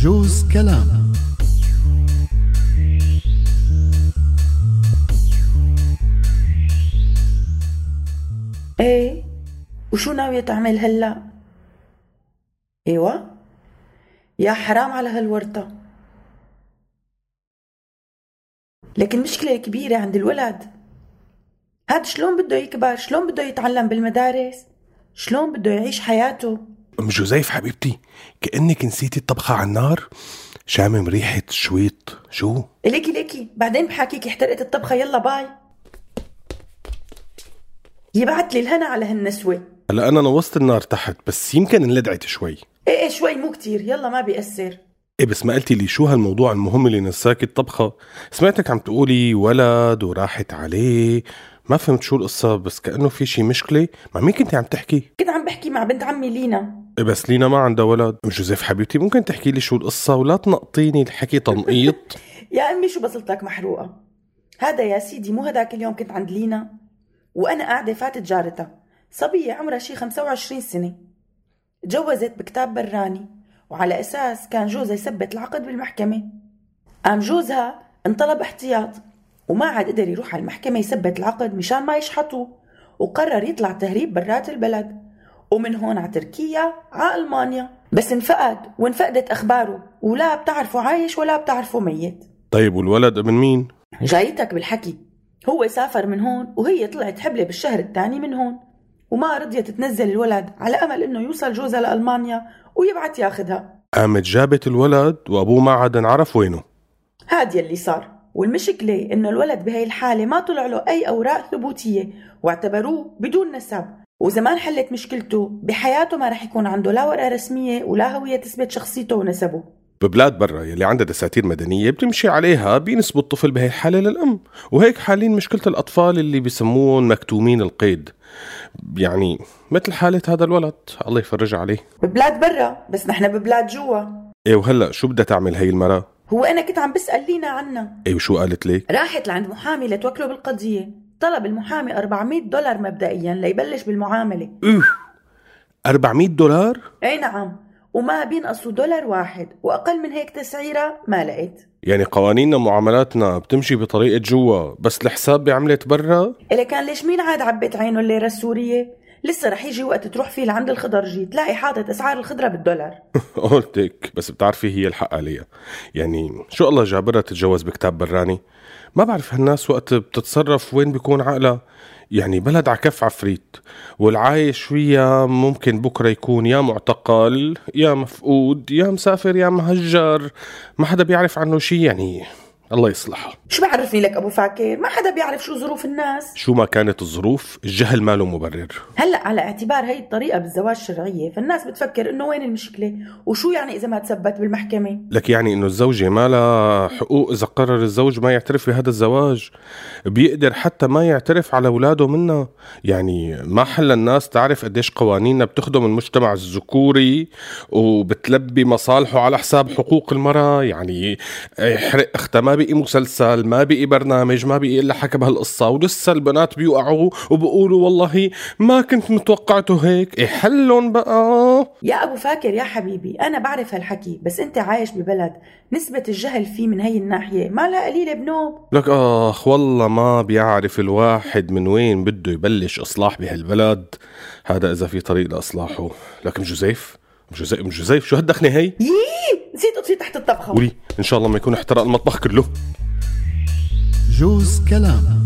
جوز كلام. ايه، وشو ناوية تعمل هلأ؟ ايوه، يا حرام على هالورطة. لكن مشكلة كبيرة عند الولد. هاد شلون بده يكبر؟ شلون بده يتعلم بالمدارس؟ شلون بده يعيش حياته؟ أم جوزيف حبيبتي، كأنك نسيتي الطبخة على النار. شامم ريحة شويط. شو؟ ليكي بعدين بحاكيكي احترقت الطبخة. يلا باي. يبعت لي الهنا على هالنسوة. هلا أنا نوصت النار تحت، بس يمكن انلدعت شوي. ايه شوي مو كتير. يلا ما بيأثر. إيه بس ما قلتي لي شو هالموضوع المهم اللي نساكي الطبخة؟ سمعتك عم تقولي ولد وراحت عليه. ما فهمت شو القصة، بس كأنه في شي مشكلة. مع مين كنتي عم تحكي؟ كنت عم بحكي مع بنت عمي لينا. إيه بس لينا ما عندها ولد. أم جوزيف حبيبتي، ممكن تحكي لي شو القصة ولا تنقطيني الحكي تنقيط؟ يا أمي شو بصلتك محروقة. هذا يا سيدي مو هداك اليوم كنت عند لينا وأنا قاعدة فاتت جارتها، صبية عمرها شي 25 سنة، تجوزت بكتاب براني، وعلى أساس كان جوزها يثبت العقد بالمحكمة. قام جوزها انطلب احتياط وما عاد قدر يروح على المحكمة يثبت العقد مشان ما يشحطوه، وقرر يطلع تهريب برات البلد، ومن هون على تركيا على ألمانيا. بس انفقد وانفقدت أخباره، ولا بتعرفوا عايش ولا بتعرفوا ميت. طيب والولد ابن مين؟ جايتك بالحكي. هو سافر من هون وهي طلعت حبلة بالشهر الثاني من هون، وما رضيت تنزل الولد على أمل إنه يوصل جوزها لألمانيا ويبعت ياخدها. قامت جابت الولد وأبوه ما عاد نعرف وينه. هاد يلي صار. والمشكلة إنه الولد بهاي الحالة ما طلع له أي أوراق ثبوتية واعتبروه بدون نسب، وزمان حلت مشكلته بحياته ما رح يكون عنده لا ورقة رسمية ولا هوية تثبت شخصيته ونسبه. ببلاد برا يلي عندها دساتير مدنية بتمشي عليها بينسبوا الطفل بهي الحالة للأم، وهيك حالين مشكلة الأطفال اللي بيسموهم مكتومين القيد، يعني مثل حالة هذا الولد الله يفرج عليه. ببلاد برا، بس نحن ببلاد جوا. ايه وهلأ شو بدها تعمل هي المرأة؟ هو أنا كنت عم بسأل لينا عنها. ايه وشو قالت لك؟ راحت لعند محامي لتوكله بالقضية. طلب المحامي $400 مبدئيا ليبلش بالمعاملة. 400 دولار؟ اي نعم، وما بينقصوا $1 واحد، وأقل من هيك تسعيرة ما لقيت. يعني قوانيننا معاملاتنا بتمشي بطريقة جوا بس الحساب بعملة برا؟ إلا كان ليش مين عاد عبت عينه الليرة السورية؟ لسه رح يجي وقت تروح فيه لعند الخضرجي تلاقي حاطط أسعار الخضرة بالدولار. قلتك، بس بتعرفي هي الحق عليها. يعني شو الله جابرها تتجوز بكتاب براني؟ ما بعرف هالناس وقت بتتصرف وين بيكون عقلها. يعني بلد عكف عفريت، والعايش فيها ممكن بكرة يكون يا معتقل يا مفقود يا مسافر يا مهجر، ما حدا بيعرف عنه شي. يعني الله يصلحها. شو بعرفني لك أبو فاكر؟ ما حدا بيعرف شو ظروف الناس. شو ما كانت الظروف، الجهل ما له مبرر. هلأ على اعتبار هاي الطريقة بالزواج شرعية، فالناس بتفكر إنه وين المشكلة، وشو يعني إذا ما تثبت بالمحكمة؟ لك يعني إنه الزوجة ما لها حقوق إذا قرر الزوج ما يعترف بهذا الزواج؟ بيقدر حتى ما يعترف على أولاده منها. يعني ما حل الناس تعرف قديش قوانيننا بتخدم المجتمع الذكوري وبتلبي مصالحه على حساب حقوق المرأة. يعني يحرق اختها، ما بقي مسلسل، ما بقي برنامج، ما بقي إلا حكى بهالقصة، ولسه البنات بيوقعوا وبقولوا والله ما كنت متوقعته هيك. إيه حلون بقى؟ يا أبو فاكر يا حبيبي، أنا بعرف هالحكي، بس أنت عايش ببلد نسبة الجهل فيه من هاي الناحية ما لها قليلة بنوب. لك والله ما بيعرف الواحد من وين بده يبلش إصلاح بهالبلد. هذا إذا في طريق لإصلاحه. لكن جوزيف شو هالدخنة هي؟ نسيت أطفي تحت الطبخة. قولي إن شاء الله ما يكون احترق المطبخ كله. جوز كلام.